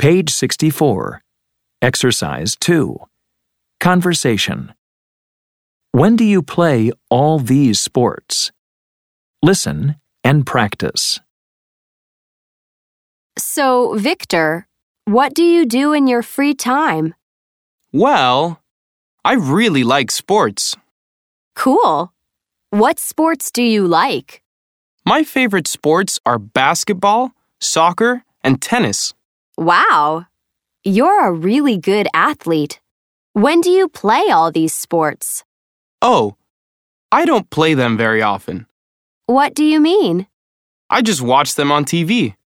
Page 64. Exercise 2. Conversation. When do you play all these sports? Listen and practice. So, Victor, what do you do in your free time? Well, I really like sports. Cool. What sports do you like? My favorite sports are basketball, soccer, and tennis. Wow. You're a really good athlete. When do you play all these sports? Oh, I don't play them very often. What do you mean? I just watch them on TV.